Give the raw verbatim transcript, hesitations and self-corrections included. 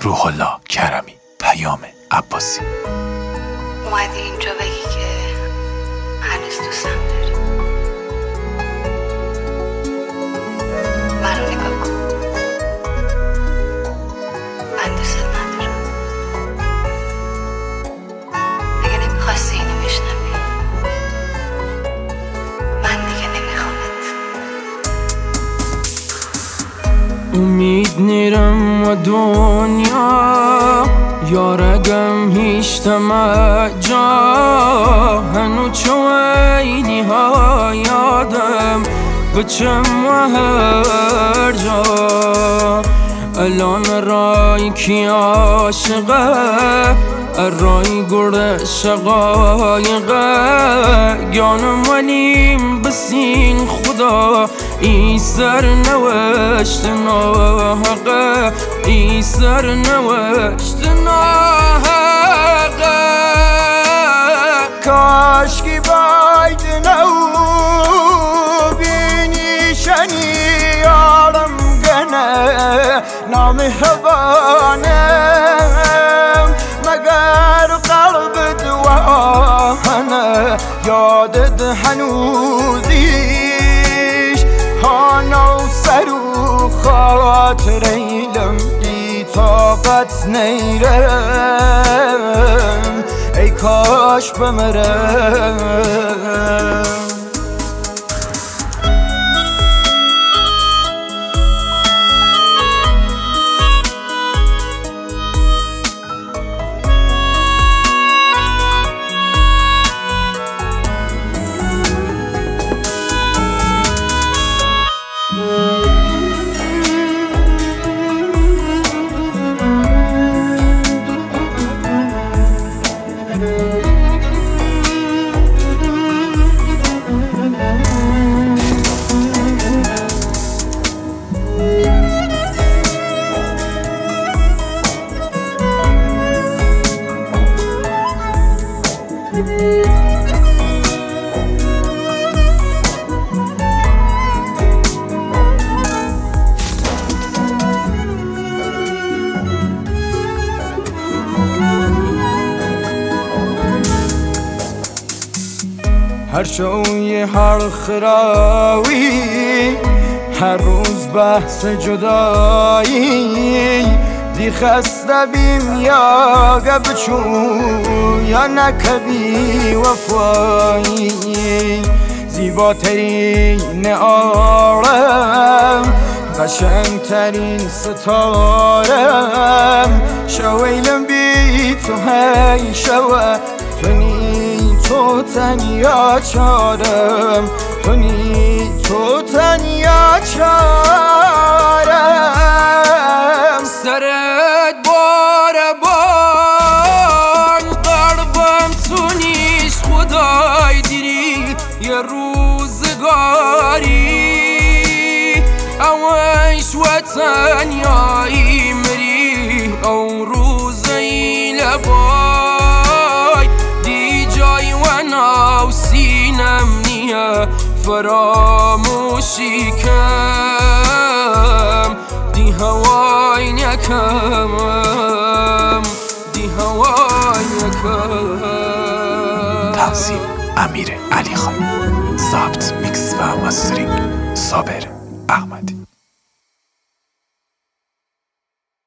روح الله کرمی. پیام عباسی. اومدی اینجا بگی که هنوز دوستم داری. منو نگاه کن، من دوست ندارم. اگه نمیخواستی اینو بشنوی، من دیگه نمیخوامت. امید نیرم و دنیا یارگم هیچ تمجا هنو چوینی ها یادم بچم و هر جا الان رای کی عاشقه رای گرد شقایقه گانم ولیم بسین خدا ای سر نوشت ناحقه ای سر نوشت ناحقه کاش کی باید نو بینی شنی یارم گنه نامهربانم مگر قلب دوانه یادت هنوزیش هانا و سر و خاطر ایلم بی طاقت نیرم ای کاش بمرم. هر شوی هر خراوی هر روز بحث جدایی دی خسته بیم یا گبچو یا نکبی وفایی زیباترین عالم قشنگترین ستارم شویلم بی تو هی شوه تونی تو تنیا چارم تونی تو تنیا چارم سرت بار بار قلبم تو نیست خدای دیری یه روزگاری اوش و تنیایی مری او روزی لبای دی جای و ناو سینم نیه فراموشی کم دی هوای نکم دی هوای نکم. تنظیم امیر علی خان. ضبط میکس و مسترینگ صابر احمدی.